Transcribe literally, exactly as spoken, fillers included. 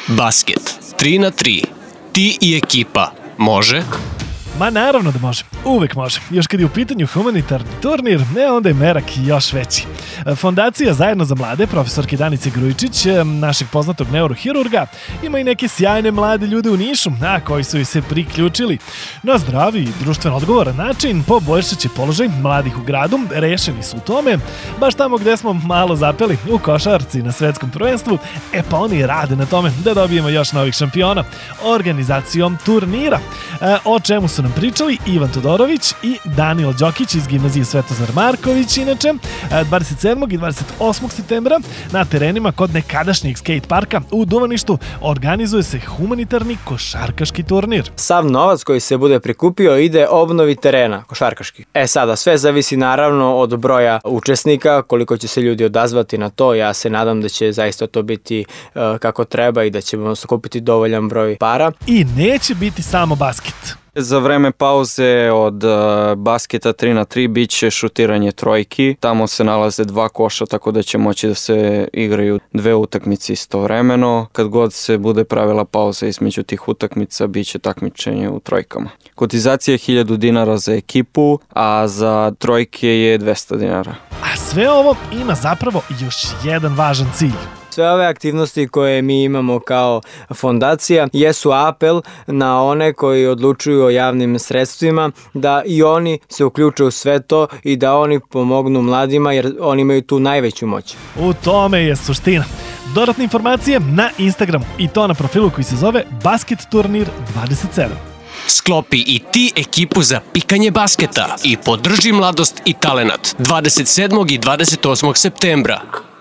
Basket. tri na tri. Ti i ekipa. Može? Ma naravno da može, uvek može. Još kad je u pitanju humanitarni turnir, ne, onda je merak još veći. Fondacija Zajedno za mlade, profesorke Danice Grujičić, našeg poznatog neurohirurga, ima i neke sjajne mlade ljude u Nišu, a koji su i se priključili. Na zdravi i društveno odgovoran način poboljšat će položaj mladih u gradu, rešeni su u tome, baš tamo gde smo malo zapeli u košarci na svetskom prvenstvu, e pa oni rade na tome da dobijemo još novih šampiona organizacijom turnira. E, o čemu su nam pričali Ivan Todorović i Danilo Đokić iz gimnazije Svetozar Marković, inače dvadeset sedmog i dvadeset osmog septembra na terenima kod nekadašnjeg skate parka u Duvaništu organizuje se humanitarni košarkaški turnir. Sav novac koji se bude prikupio ide obnovi terena košarkaški. E sada, sve zavisi naravno od broja učesnika, koliko će se ljudi odazvati na to. Ja se nadam da će zaista to biti uh, kako treba i da ćemo sakupiti dovoljan broj para. I neće biti samo basket. Za vreme pauze od uh, basketa tri na tri bit će šutiranje trojki. Tamo se nalaze dva koša, tako da će moći da se igraju dve utakmice istovremeno. Kad god se bude pravila pauza između tih utakmica, bit će takmičenje u trojkama. Kotizacija je hiljadu dinara za ekipu, a za trojke je dvesta dinara. A sve ovo ima zapravo još jedan važan cilj. Sve ove aktivnosti koje mi imamo kao fondacija jesu apel na one koji odlučuju o javnim sredstvima da i oni se uključe u sve to i da oni pomognu mladima jer oni imaju tu najveću moć. U tome je suština. Dodatne informacije na Instagramu i to na profilu koji se zove Basket Turnir dvadeset sedam. Sklopi i ti ekipu za pikanje basketa i podrži mladost i talenat dvadeset sedmog i dvadeset osmog septembra.